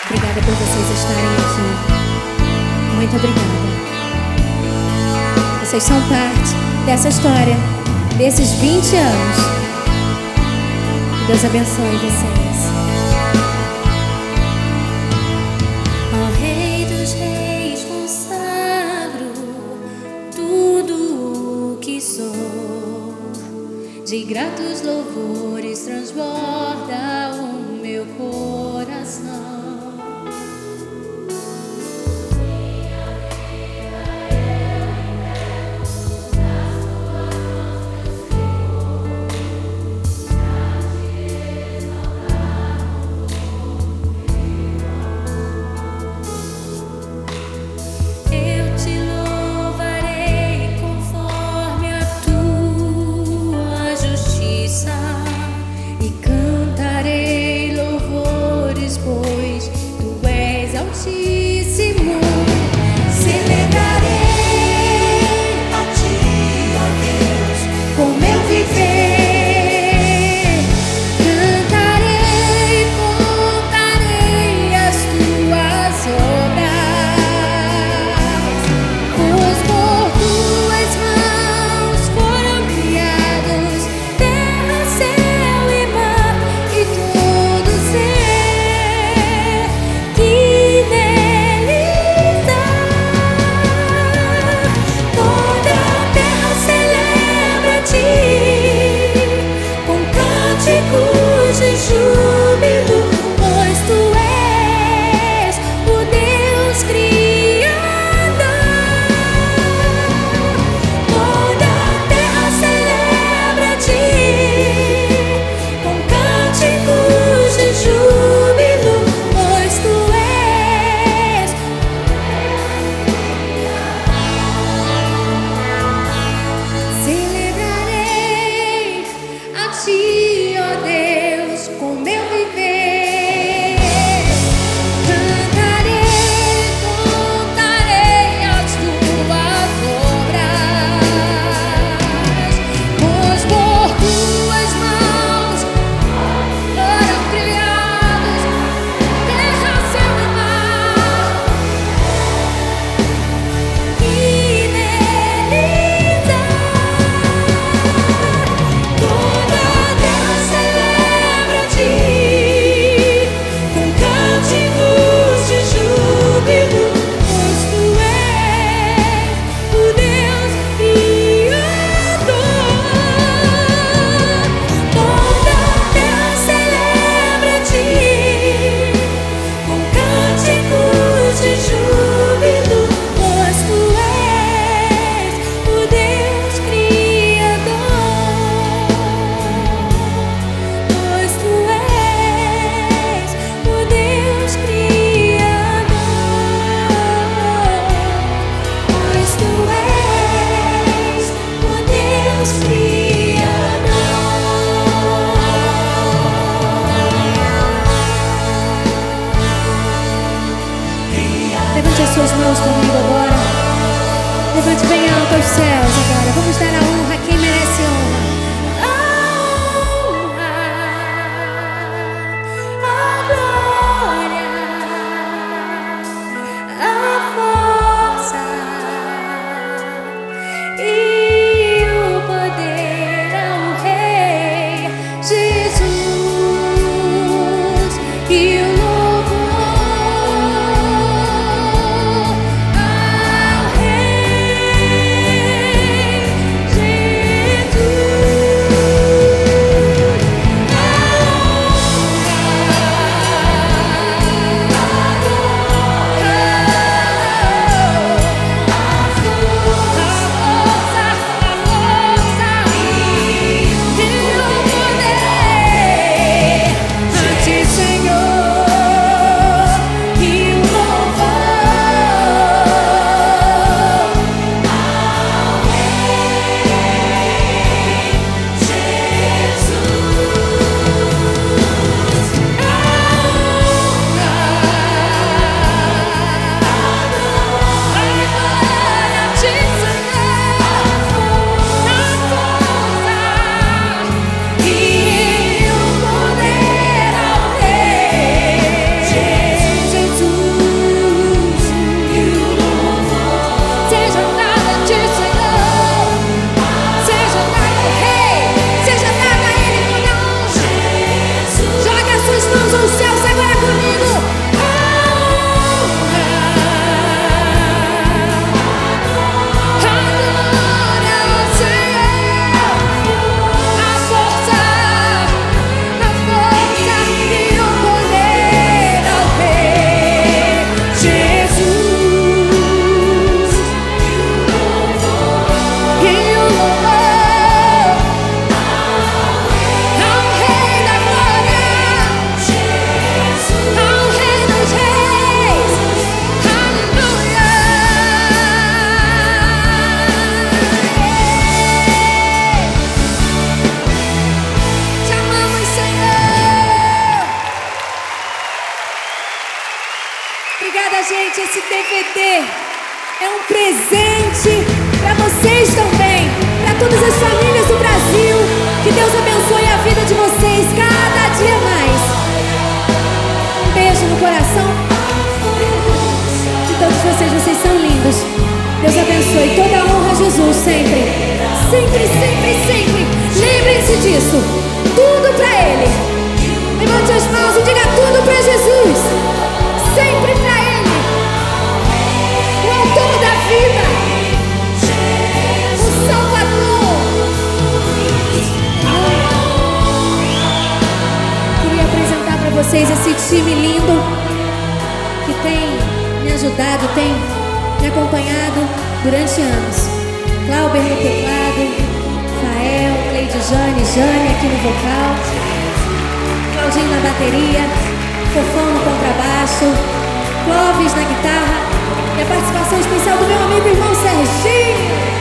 Obrigada por vocês estarem aqui. Muito obrigada. Vocês são parte dessa história, desses 20 anos. Que Deus abençoe vocês. Ó Rei dos Reis, consagro tudo o que sou. De gratos louvores transborda o meu coração. Levante as suas mãos comigo agora. Levante bem alto aos céus agora. Vamos dar a honra a quem merece honra. Jesus. Obrigada, gente. Esse DVD é um presente para vocês também, para todas as famílias do Brasil. Que Deus abençoe a vida de vocês cada dia mais. Um beijo no coração de todos vocês são lindos. Deus abençoe. Toda a honra a Jesus sempre. Sempre, sempre, sempre. Lembrem-se disso. Tudo para Ele. Levante as mãos e diga tudo para Jesus. Sempre para Ele. O autor da vida. O Salvador. Queria apresentar para vocês esse time lindo que tem me ajudado, tem me acompanhado durante anos. Clauber no teclado, Fael, Cleide Jane aqui no vocal, Claudinho na bateria, Fofão no contrabaixo, Clóvis na guitarra e a participação especial do meu amigo irmão Serginho.